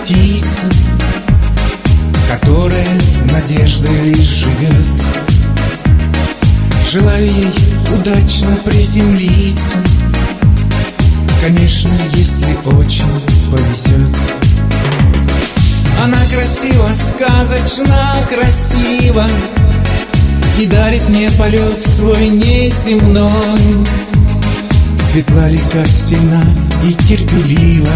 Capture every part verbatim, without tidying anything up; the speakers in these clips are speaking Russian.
птица, которая надеждой лишь живет. Желаю ей удачно приземлиться, конечно, если очень повезет. Она красива, сказочно красива, и дарит мне полет свой неземной. Светла, легка, сильна и терпелива,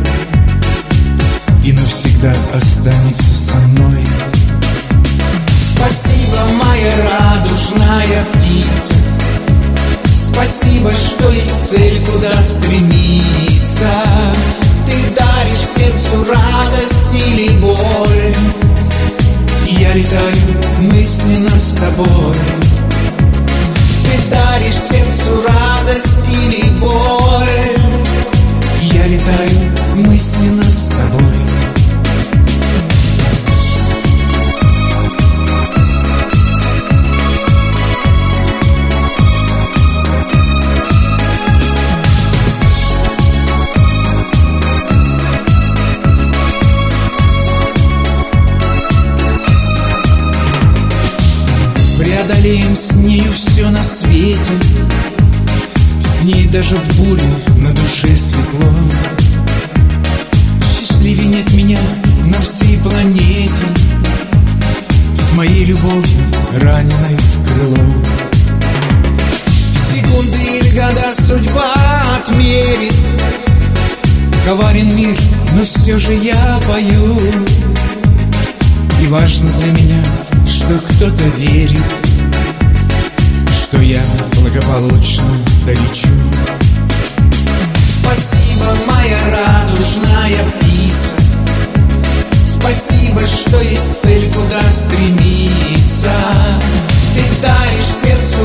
и навсегда останется со мной. Спасибо, моя радужная птица, спасибо, что есть цель, куда стремиться. Ты даришь сердцу радость или боль, и я летаю мысленно с тобой. Ты даришь сердцу радость или боль, и я летаю мысленно с тобой. Преодолеем с нею все на свете, с ней даже в буре на душе светло. Счастливее нет меня на всей планете, с моей любовью раненой в крыло. Секунды или года судьба отмерит, коварен мир, но все же я пою. И важно для меня, что кто-то верит, что я благополучно долечу. Спасибо, моя радужная птица, спасибо, что есть цель, куда стремиться. Ты даришь сердцу